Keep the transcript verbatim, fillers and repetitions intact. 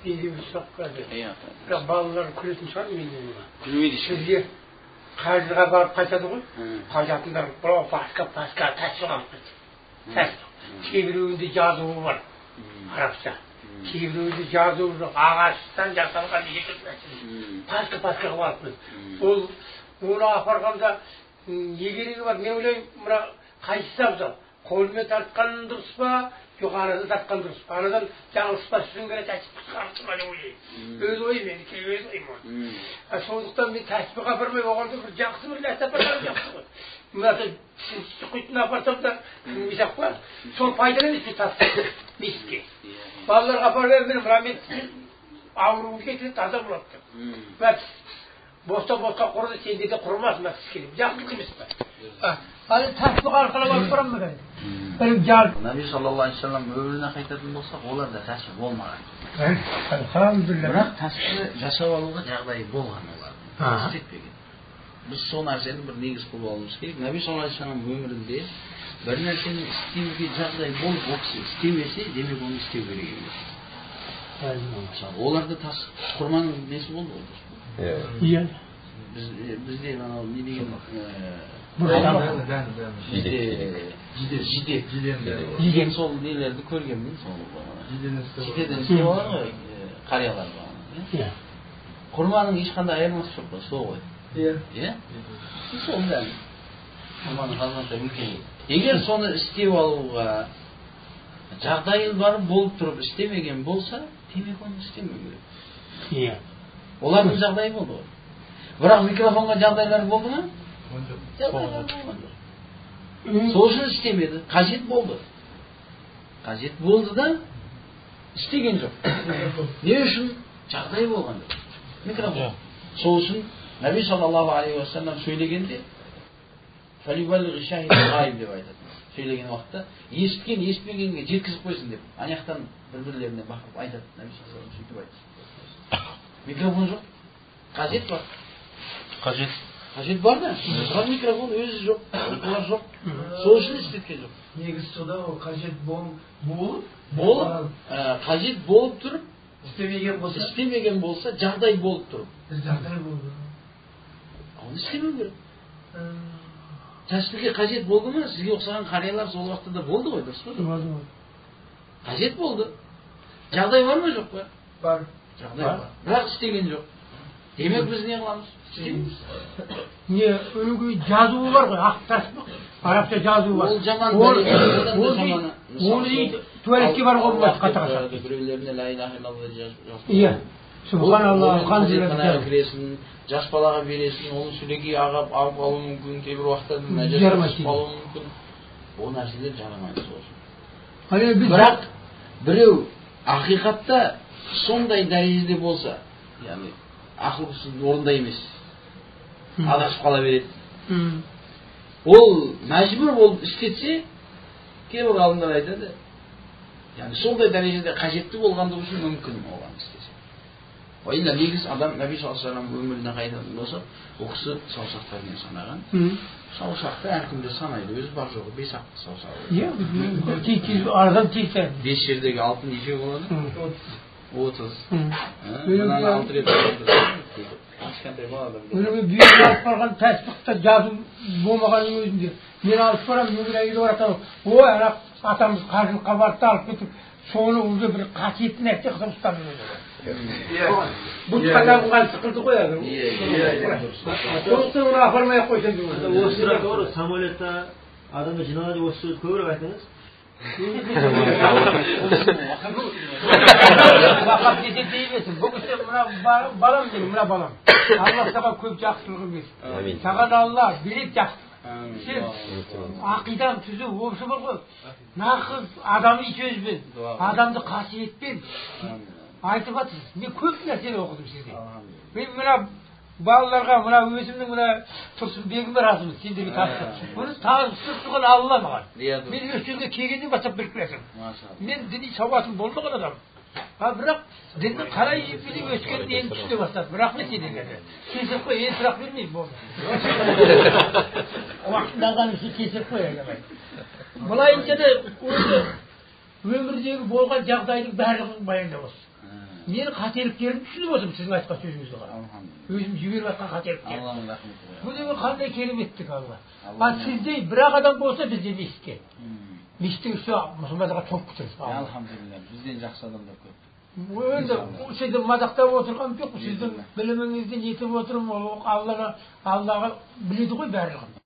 Dediğimiz sokaklarda. Biraz ballar küretin çıkar mı bilmiyorum. Külmeydi Sizce Kajıға barıp қайтады ғой. Қажатындар бірау басқа басқа тәсіп алып кетті. Тәсіп. Кейбіреуінде жазуы бар. Арабша. Кейбіреуінде жазуы жоқ. Ағаштан жасалған екі нәрсе. Басқа басқаға барып кетті. Ол оны апарғанда егерегі бар. Мен ойлаймын, мына қайсысы абзал? Қолмен тартқан дұрыс па, жоғарыда тартқан дұрыс па? Анадан жаңылыспас үшін керек тәсіп қысқартып ма деп ойлаймын. Өз ойым менікі, өз ойым ол. Сондықтан мен тәсіпіға апармай оғанда бір жақсы бір нәрсе апарғаным жақсы ғой. Мынасы құйтын апарсам да мисақ па, сол пайдалы емес пе тәсіп миске. Балаларға апарып мен мына мен ауруым кетеді, таза болады. Боста-босқа құрды, сенде де құрмас мәсіз келіп. Жақсылық емес па? Hadi tasbih arqalab olib turammi dedi. Benim jar. Nabi sallallohu alayhi vasallam ömrüne qaytadigan bo'lsak, ularda tasbih bo'lmagan. Alhamdulillah. Biroq tasbih jasab oluvga jag'day bo'lgan ular. Istetmagan. Biz shu narsani bir negiz qilib olishimiz kerak. Nabi sallallohu alayhi vasallam ömründe bir narsani isteydigan jag'day bo'lib o'qsa, istemese, demek onu isteu kerak emas. Ularda tasbih qurman nesi bo'ldi? Iya. Biz bizde mana ne degan Bizde jide jide jide sol nelerdi ko'rganman sol. Jideden so'g'an qariyalar bor. Iya. Qurmaning hech qanday ayirmasi yo'q, so'g'ay. Iya. Iya. So'ndan. Qurmaning xizmatda mumkin. Agar soni isteb oluvga jag'dayi bor bo'lib turib istemegen bo'lsa, demek onu istemeu kerak. Iya. Ularning jag'dayi bo'ldi. Biroq mikrofonga jag'daylar bo'ldimi? So'sini istemedi, qajit bo'ldi. Qajit bo'ldi-da, istegen yo'q. Ne uchun? Jag'day bo'lgan. Mikrofon. So'sini Nabi sallallohu alayhi vasallam söylaganda "Faliballighi shahid g'ayb" deb aytadi. Söylegan vaqtda eshitgan, eshitmaganga yetkazib qo'ysin deb. Aniqdan bir-birlariga baqib aytadi. Nabi sallallohu alayhi vasallam shunday aytadi. Mikrofon yo'q. Qajit bor. Qajit Qajit bor da, biroq mikrofon o'zi yo'q, ular yo'q. So'zini istetgan yo'q. Negisi so'da o qajit bo'lib, bo'lib, qajit bo'lib turib, istemagan bo'lsa, istemagan bo'lsa, jag'day bo'lib turib. Jag'day bo'ldi. Onu istemeu kerak. Tasbihga qajit bo'ldimi? Sizga o'xshagan qariyalar sol vaqtida bo'ldi qo'y, durustmi? Bo'ldi. Qajit bo'ldi. Jag'day bormi, yo'qmi? Bor. Jag'day bor. Biroq istegan yo'q. Demek biz ne kılamiz? Ne, öyle жазуы бар ғой, ақ tasbih, Arapça жазуы бар. Ол жаман zamanı. Onu değil, tuvaletке бар ғой болмас қата-қата. Біреулеріне ла иляха илlallah жазып. Иә. Subhanallah, alhamdulillah. Кіресің, жас балаға бересің, оның сүлеге ағап алып алуы мүмкін, кейбір уақытта нәжас алуы мүмкін. Ол нәрселер жарамайды сосын. Бірақ біреу ақиқатта сондай дәрежеде болса, яғни ақылсыз орында емес. Адасып қала береді. Ол мәжбүр болып істетсе, кейбір ғалымдар айтады, яғни сондай дәрежеде қажетті болғандығы үшін мүмкін оған істесе. Ойында негіз адам Наби саллаллаху алейхи ва саллям өміріне қайтатын болса, ол кісі саусақтармен санаған. Саусақты әркімде санайды, өзі бар жоғы бес ақ саусағы. Иә, арадан тейсі. Бес жердегі алтын неше болады? Отыз. Мынаны алты рет болады. Кішкентай баладан. Өнеге бүйірге алып барған тәсбихті жазу болмағанның өзінде. Мен алып барам, өгір әйелі бар атам. Ой, ана атамыз қажылыққа барды алып кетіп, соны уже бір қасиетті нәрсе қылып ұстап жүреді. Бұл қатамған сықылды қояды. Сондықтан оны апармай-ақ қойсын деймін. Осы сұрақ бар, самолетта адамды жиналады осы сөз көбірек айтыңыз. Бақап десе дейбесін. Бұл кісі мына балам деймін, мына балам. Аллах саған көп жақсылығы берсін. Саған Алла береді жақсылық. Сен ақидан түзу осы бар ғой. Нақыз адами сөзбен, адамды қасиетпен айтып жатырсыз. Мен көп нәрсені оқыдым сізге. Мен мына балаларға, мына өзімнің мына Тұрсынбегім разымыз, сендерге таныстым. Бұны таныстырып тұрған Алла маған. Мен өскенге келгеннен бастап біліп келесің. Мен діни сауатым болмаған адам. Бірақ діннің қалай біліп өскенін енді түсіне бастады. Рахмет сендерге. Кесіп қой, енді сұрақ бермеймін болды. Уақытынданған үшін кесіп қой. Былайынша да өмірдегі болған жағдайдың барлығын баяндап осы. менің қателіктерімді түсініп отырмын сіздің айтқан сөзіңізді қарап. Өзім жіберіп жатқан қателіктер. Алланың рахметі. Bu деген қандай кереметтік алла. Ал сіздей бір ақ адам болса бізде мешітке. Мешіттің іші мұсылмандарға толып кетеді. Алхамдулилlah, бізден жақсы адамдар көп. Енді сізді мадақтап отырған жоқ, сіздің біліміңізді нетіп отырмын, Аллаға Аллаға біледі ғой барлығын.